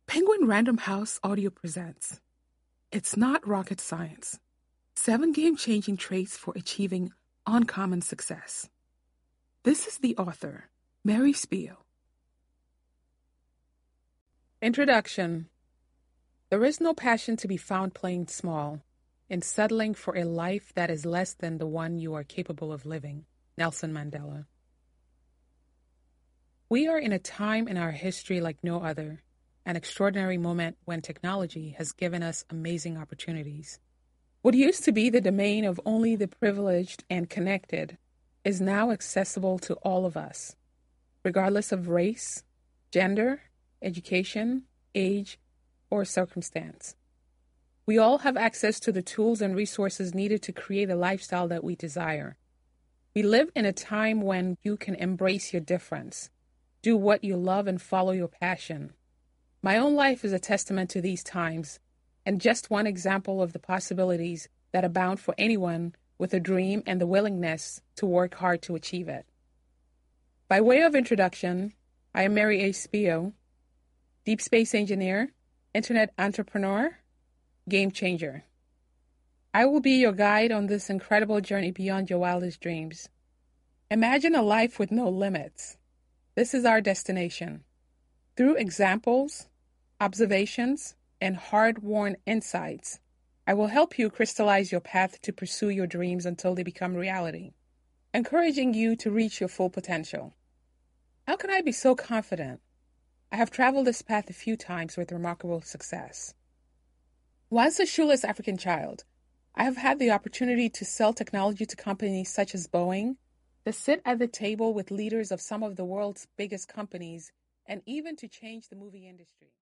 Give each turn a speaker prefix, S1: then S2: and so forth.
S1: Penguin Random House Audio presents It's Not Rocket Science: 7 Game-Changing Traits for Achieving Uncommon Success. This is the author, Mary Spiehl. Introduction. There is no passion to be found playing small, in settling for a life that is less than the one you are capable of living. Nelson Mandela. We are in a time in our history like no other, an extraordinary moment when technology has given us amazing opportunities. What used to be the domain of only the privileged and connected is now accessible to all of us, regardless of race, gender, education, age, or circumstance. We all have access to the tools and resources needed to create a lifestyle that we desire. We live in a time when you can embrace your difference, do what you love, and follow your passion. My own life is a testament to these times, and just one example of the possibilities that abound for anyone with a dream and the willingness to work hard to achieve it. By way of introduction, I am Mary A. Spiehl, deep space engineer, internet entrepreneur, game changer. I will be your guide on this incredible journey beyond your wildest dreams. Imagine a life with no limits. This is our destination. Through examples, observations, and hard-won insights, I will help you crystallize your path to pursue your dreams until they become reality, encouraging you to reach your full potential. How can I be so confident? I have traveled this path a few times with remarkable success. Once a shoeless African child, I have had the opportunity to sell technology to companies such as Boeing, to sit at the table with leaders of some of the world's biggest companies, and even to change the movie industry.